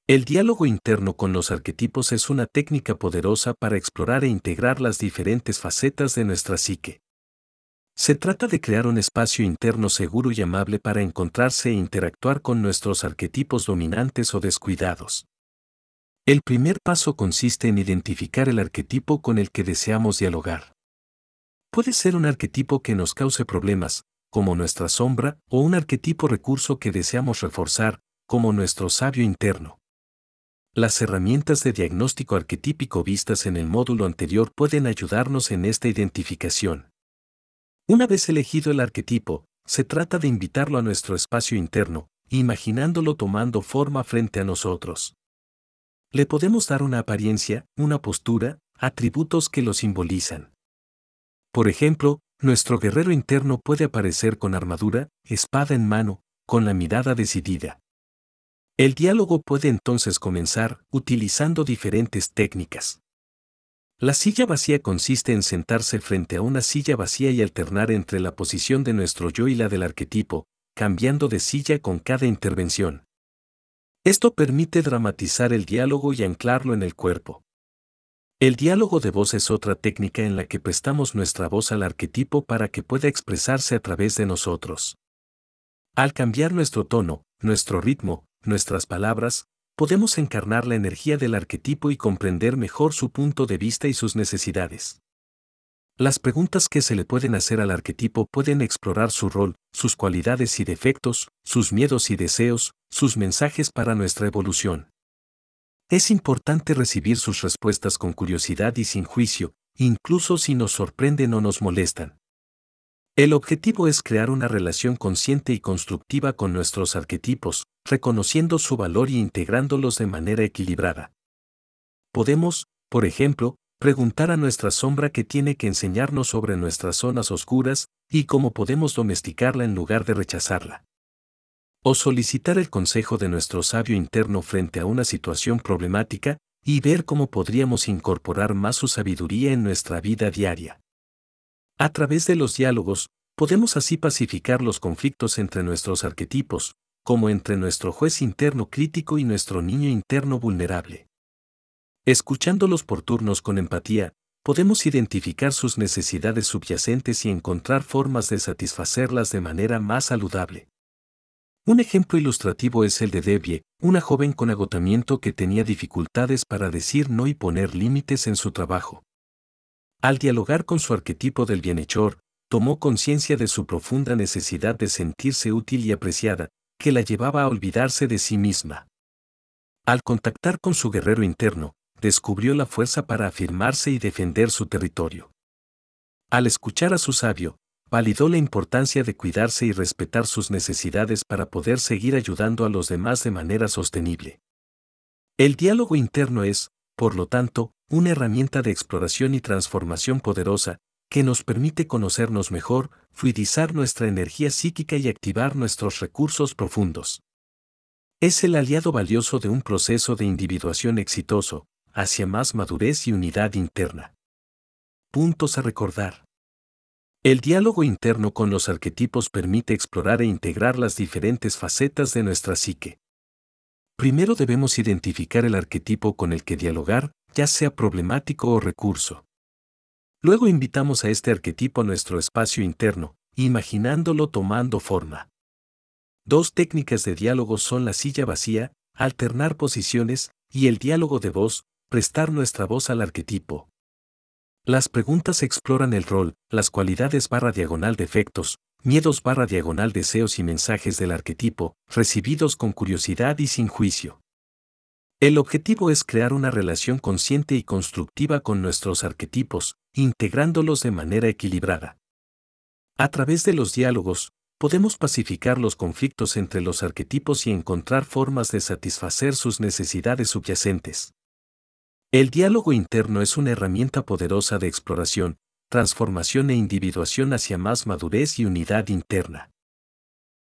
El diálogo interno con los arquetipos es una técnica poderosa para explorar e integrar las diferentes facetas de nuestra psique. Se trata de crear un espacio interno seguro y amable para encontrarse e interactuar con nuestros arquetipos dominantes o descuidados. El primer paso consiste en identificar el arquetipo con el que deseamos dialogar. Puede ser un arquetipo que nos cause problemas, como nuestra sombra, o un arquetipo recurso que deseamos reforzar, como nuestro sabio interno. Las herramientas de diagnóstico arquetípico vistas en el módulo anterior pueden ayudarnos en esta identificación. Una vez elegido el arquetipo, se trata de invitarlo a nuestro espacio interno, imaginándolo tomando forma frente a nosotros. Le podemos dar una apariencia, una postura, atributos que lo simbolizan. Por ejemplo, nuestro guerrero interno puede aparecer con armadura, espada en mano, con la mirada decidida. El diálogo puede entonces comenzar utilizando diferentes técnicas. La silla vacía consiste en sentarse frente a una silla vacía y alternar entre la posición de nuestro yo y la del arquetipo, cambiando de silla con cada intervención. Esto permite dramatizar el diálogo y anclarlo en el cuerpo. El diálogo de voz es otra técnica en la que prestamos nuestra voz al arquetipo para que pueda expresarse a través de nosotros. Al cambiar nuestro tono, nuestro ritmo, nuestras palabras, podemos encarnar la energía del arquetipo y comprender mejor su punto de vista y sus necesidades. Las preguntas que se le pueden hacer al arquetipo pueden explorar su rol, sus cualidades y defectos, sus miedos y deseos, sus mensajes para nuestra evolución. Es importante recibir sus respuestas con curiosidad y sin juicio, incluso si nos sorprenden o nos molestan. El objetivo es crear una relación consciente y constructiva con nuestros arquetipos, reconociendo su valor y integrándolos de manera equilibrada. Podemos, por ejemplo, preguntar a nuestra sombra qué tiene que enseñarnos sobre nuestras zonas oscuras y cómo podemos domesticarla en lugar de rechazarla. O solicitar el consejo de nuestro sabio interno frente a una situación problemática y ver cómo podríamos incorporar más su sabiduría en nuestra vida diaria. A través de los diálogos, podemos así pacificar los conflictos entre nuestros arquetipos, como entre nuestro juez interno crítico y nuestro niño interno vulnerable. Escuchándolos por turnos con empatía, podemos identificar sus necesidades subyacentes y encontrar formas de satisfacerlas de manera más saludable. Un ejemplo ilustrativo es el de Debbie, una joven con agotamiento que tenía dificultades para decir no y poner límites en su trabajo. Al dialogar con su arquetipo del bienhechor, tomó conciencia de su profunda necesidad de sentirse útil y apreciada, que la llevaba a olvidarse de sí misma. Al contactar con su guerrero interno, descubrió la fuerza para afirmarse y defender su territorio. Al escuchar a su sabio, validó la importancia de cuidarse y respetar sus necesidades para poder seguir ayudando a los demás de manera sostenible. El diálogo interno es, por lo tanto, una herramienta de exploración y transformación poderosa, que nos permite conocernos mejor, fluidizar nuestra energía psíquica y activar nuestros recursos profundos. Es el aliado valioso de un proceso de individuación exitoso, hacia más madurez y unidad interna. Puntos a recordar. El diálogo interno con los arquetipos permite explorar e integrar las diferentes facetas de nuestra psique. Primero debemos identificar el arquetipo con el que dialogar, ya sea problemático o recurso. Luego invitamos a este arquetipo a nuestro espacio interno, imaginándolo tomando forma. Dos técnicas de diálogo son la silla vacía, alternar posiciones, y el diálogo de voz, prestar nuestra voz al arquetipo. Las preguntas exploran el rol, las cualidades / defectos, miedos / deseos y mensajes del arquetipo, recibidos con curiosidad y sin juicio. El objetivo es crear una relación consciente y constructiva con nuestros arquetipos, integrándolos de manera equilibrada. A través de los diálogos, podemos pacificar los conflictos entre los arquetipos y encontrar formas de satisfacer sus necesidades subyacentes. El diálogo interno es una herramienta poderosa de exploración, transformación e individuación hacia más madurez y unidad interna.